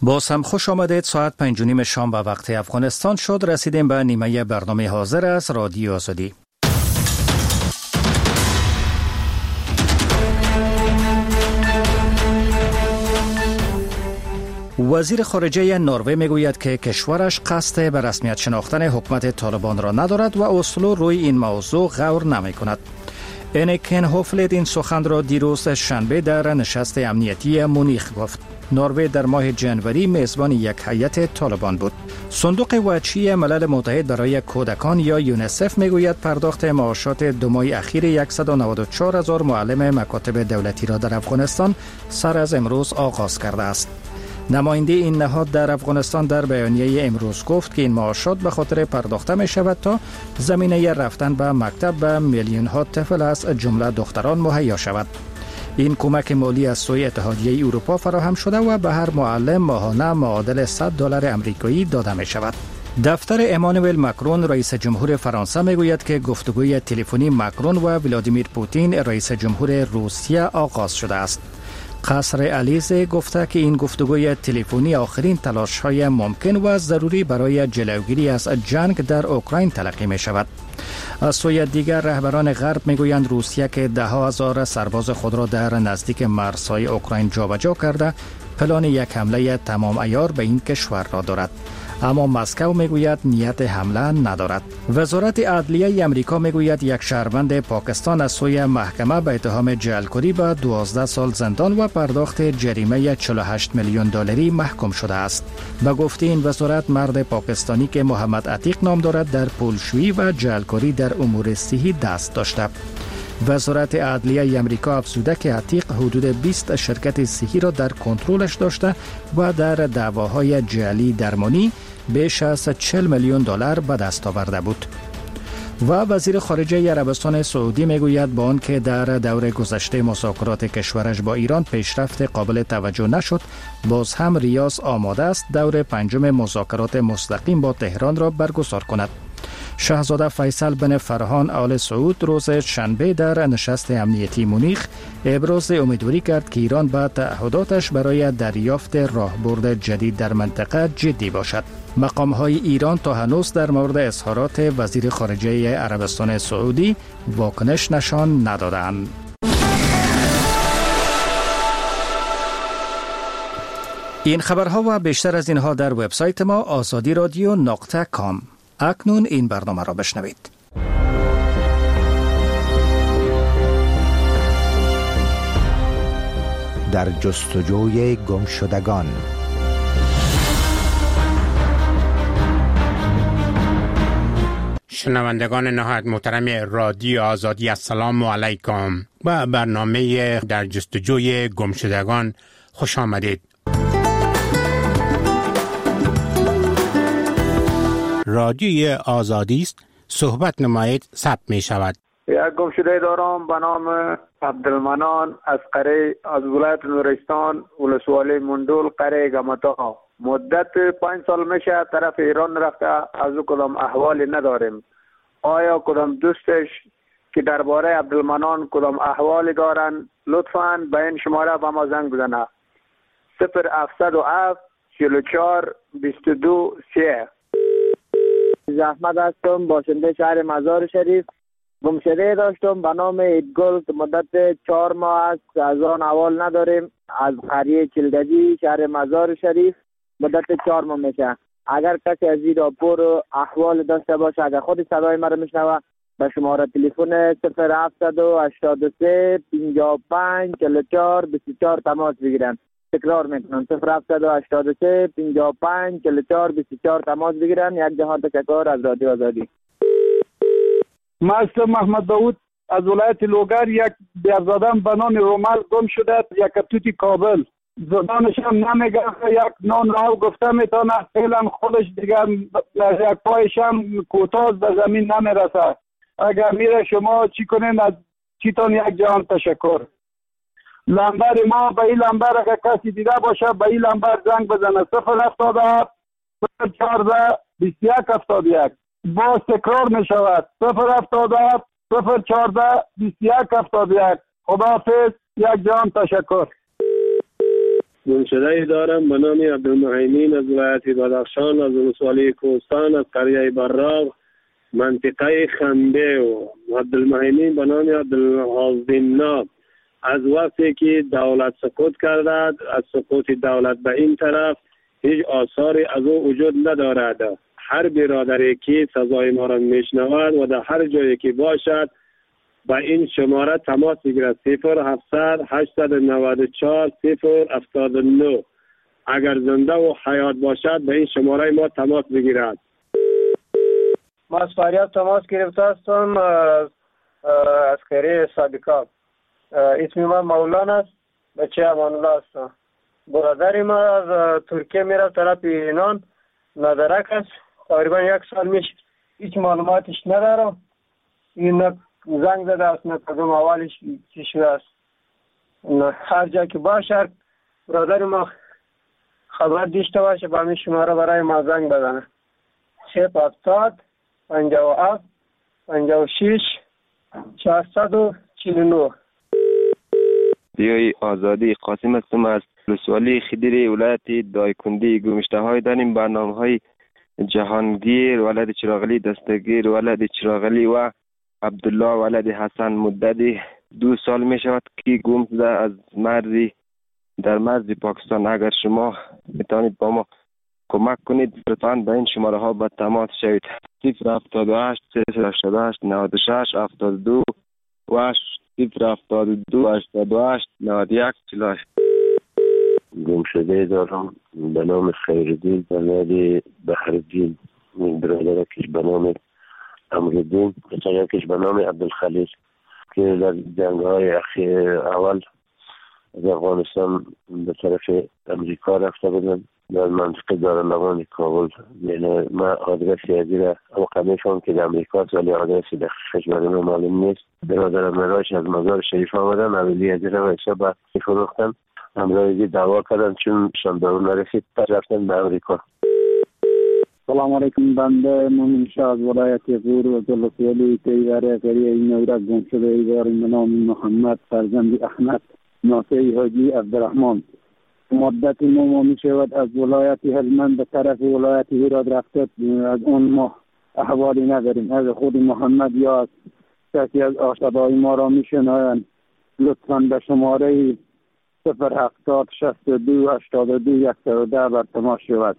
باز هم خوش آمدید. ساعت 5:30 شام به وقت افغانستان شد. رسیدیم به نیمه برنامه حاضر از رادیو آزادی. وزیر خارجه نروژ میگوید که کشورش قصد به رسمیت شناختن حکومت طالبان را ندارد و اسلو روی این موضوع غور نمی کند. انیکن هوفلید این سخن را دیروز شنبه در نشست امنیتی مونیخ گفت. نروژ در ماه جنوری میزبان یک هیئت طالبان بود. صندوق وجهی ملل متحد برای کودکان یا یونیسف میگوید پرداخت معاشات 2 ماه اخیر 194,000 معلم مکاتب دولتی را در افغانستان سر از امروز آغاز کرده است. نماینده این نهاد در افغانستان در بیانیه امروز گفت که این معاشات به خاطر پرداخته می شود تا زمینه رفتن به مکتب به میلیون ها طفل از جمله دختران مهیا شود. این کمک مالی از سوی اتحادیه اروپا فراهم شده و به هر معلم ماهانه معادل $100 امریکایی داده می شود. دفتر امانوئل ماکرون رئیس جمهور فرانسه می گوید که گفتگوی تلفنی ماکرون و ولادیمیر پوتین رئیس جمهور روسیه آغاز شده است. قصر الیزه گفته که این گفتگوی تلفنی آخرین تلاش‌های ممکن و ضروری برای جلوگیری از جنگ در اوکراین تلقی می شود. از سوی دیگر رهبران غرب می گویند روسیه که 10,000 سرباز خود را در نزدیک مرزهای اوکراین جابجا کرده پلان یک حمله تمام عیار به این کشور را دارد. اما مسکو میگوید نیت حمله ندارد. وزارت عدلیه امریکا میگوید یک شهروند پاکستان از سوی محکمه به اتهام جعلکاری به 12 سال زندان و پرداخت جریمه $48 میلیون محکوم شده است. به گفته این وزارت مرد پاکستانی که محمد عتیق نام دارد در پولشویی و جعلکاری در امور صحی دست داشته. وزارت عدلیه امریکا افزوده که عتیق حدود 20 شرکت صحی را در کنترلش داشته و در دعواهای جعلی درمانی بیش از $40 میلیون به دست آورده بود. و وزیر خارجه عربستان سعودی میگوید با آنکه در دور گذشته مذاکرات کشورش با ایران پیشرفت قابل توجه نشد، باز هم ریاض آماده است دور 5 مذاکرات مستقیم با تهران را برگزار کند. شاهزاده فیصل بن فرهان آل سعود روز شنبه در نشست امنیتی مونیخ ابراز امیدواری کرد که ایران به تعهداتش برای دریافت راهبرد جدید در منطقه جدی باشد. مقام‌های ایران تا هنوز در مورد اظهارات وزیر خارجه عربستان سعودی واکنش نشان ندادند. این خبرها و بیشتر از اینها در وبسایت ما azadiradio.com. اکنون این برنامه را بشنوید. در جستجوی گمشدگان. شنوندگان نهایت محترم رادیو آزادی، السلام علیکم. با برنامه در جستجوی گمشدگان خوش آمدید. رادیوی آزادی است، صحبت نمایید، ثبت می شود. یک گمشده دارم به نام عبدالمنان از قره از ولایت نورستان، ولسوالی مندول، قره گمتا. مدت 5 سال میشه طرف ایران رفته، از او کدام احوالی نداریم. آیا کدام دوستش که درباره عبدالمنان کدام احوالی دارن لطفاً به این شماره به ما زنگ بزنه. 0707 44 22 3. احمد هستم، باشنده شهر مزار شریف. گمشده داشتم به نام ایدگل که مدت 4 ماه است از آن احوال نداریم. از قریه چلگجی شهر مزار شریف مدت 4 ماه میشه. اگر کسی از این راپور احوال داشته باشه، اگر خود صدای مرا میشنوه، به شماره تلفن 0783 55 44 24 تماس بگیرن. تکرار میکنم 0783 55 44 24 تماس بگیرن. یک جهان تشکر از رادیو آزادی. من محمد داود از ولایت لوگر. یک بیارزادم به نام رومل گم شده، یک کتوتی کابل. زبانش هم نمیگه، یک نان راو گفته میتونه، فعلا خودش دیگر یک پایش هم کوتاست به زمین نمیرسه. اگر میره شما چی کنین؟ از چیتون یک جهان تشکر. لمبر ما به این لمبر اگر کسی دیده باشه به این لمبر زنگ بزنه 077 014 21 71. باز تکرار می شود 077 014 21 71. خداحافظ، یک جان تشکر. گمشده دارم به نام عبدالمهیمین از ولایت بدخشان، از ولسوالی کوهستان، از قریه براق، منطقه خنده. و عبدالمهیمین به نام عبدالعظیم از وقتی که دولت سقوط کرده، از سقوط دولت به این طرف هیچ آثاری از او وجود ندارد. هر برادری که سزای ما را میشنود و در هر جایی که باشد با این شماره تماس بگیرد: 0700 894 079. اگر زنده و حیات باشد به این شماره ما تماس بگیرد. ما از فریاد تماس گرفته هستم از خیریه صادقا. اسم من مولان است، بچه امان الله هستم. برادری ما از ترکیه میره طرف ایران، ندرک است، تقریبا 1 سال میشه. هیچ معلوماتش ندارم. این زنگ زده است، نه کدوم اولش چی شده است. هر جا که باشه برادر ما خبر داشته باشه با همین شماره برای ما زنگ بزنه: 070 57 56 449. دیوی آزادی قاسم هستم از ولسوالی خدیری ولایت دایکندی. گمشته های داریم برنامه های جهانگیر ولد چراغلی دستگیر ولد چراغلی و عبدالله ولد حسن مددی 2 سال می شود که گم شده از مرزی در مرز پاکستان. اگر شما میتونید با ما کمک کنید لطفاً به این شماره ها با تماس شوید: 078 388 96 72 و 072 88 91 48. گمشده دارم به نام خیردین ولد بحردین. برادر کش به نام امردین، بچه کش به نام عبدالخلیل که در جنگ های اول از افغانستان به طرف امریکا رفته بودن در منطقه دارالنوان کابل. یعنی من آدرسی ازی را اوقع میفهم که در امریکا است ولی آدرسی دقیقش برای من معلوم نیست. برادرم مراش از مزار شریف آمدن، اولی ازی را حساب فروختن، امرایزی دعوا کردن چون شاندارو نرسید رفتن به امریکا. سلام علیکم. بنده مومن شاه از ولایت غور و ولسوالی تیوره قریه نورک گم شده داریم به نام محمد فرزند احمد ناصری حاجی عبدالرحمن. مدت ما می شود از ولایت هلمند به طرف ولایت هرات رفته، از اون ما احوالی نداریم. از خود محمد یا از کسی از آشنای ما را می شنوند لطفاً به شماره 070 62 82 110 بر تماس شود.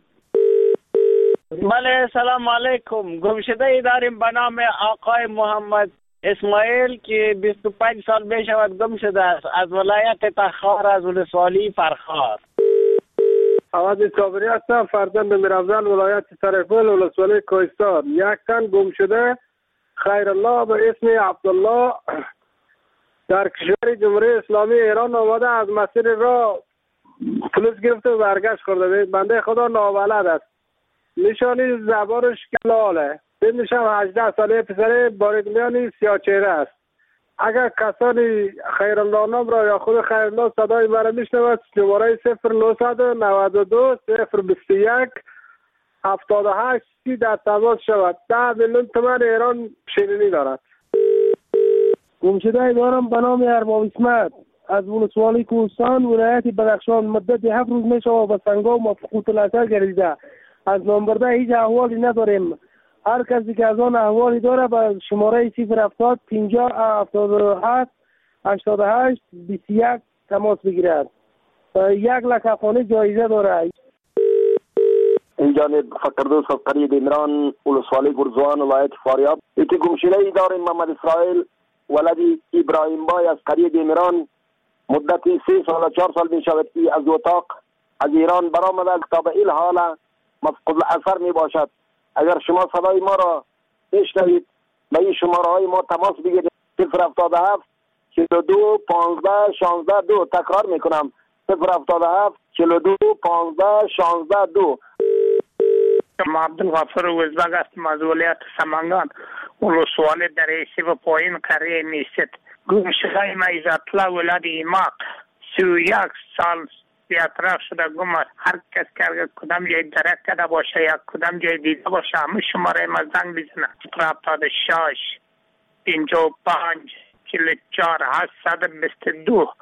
بله سلام علیکم. گمشده ای داریم به نام آقای محمد اسماعیل که 25 سال می شود گم شده است از ولایت تخار از ولسوالی فرخار. عوض صابری هستم، فرزند میرافزل ولایت سرپل ولسوالی کوهستان. یک تن گم شده خیرالله به اسم عبدالله در کشور جمهوری اسلامی ایران آمده، از مسیر را پلیس گرفته و برگشت خورده. بنده خدا نابلد است. نشانی زبانش کلاله. سنش هم 18 ساله، پسر باریدمیانی سیاه چهره است. اگر کسانی خیرالله نام را یا خود خیرالله صدای مرا میشنود شماره 0992 021 78 30 در تماس شود. 10 میلیون تومان ایران شیرینی دارد. گمشده دارم به نام ارباب اسمت از ولسوالی کوهستان ولایت بدخشان. مدت 7 روز می شود به سنگا و مفقود الاثر گردیده. از نامبرده هیچ احوالی نداریم. هر کسی که از آن احوالی داره به شماره 070 50 77 88 21 تماس بگیرد. 1 لک افغانی جایزه داره. این جانب فقردوس از قریه دیمران ولسوالی گرزوان ولایت فاریاب. یکی گمشده ای داریم محمد اسرائیل ولدی ابراهیم بای از قریه دیمران. مدت 3 سال و 4 سال می شود که از اتاق از ایران برآمده تا به این حال مفقود الاثر می باشد. اگر شما صدای ما را بشنوید به این شماره های ما تماس بگیرید: 077 42 15 16 2. تکرار می کنم: 077 42 15 16 2. ما عبدالغفور وزبگ هستم از ولایت سمنگان ولسوالی دریسی و پایین قریه میست. گمشده ما عزت‌الله ولد ایماق 31 سال بی‌اطراف شده گم است. هر کس که اگر کدام جای درک کرده باشه یا کدام جای دیده باشه همه شماره ما زنگ بزنه: 76 55 44 822.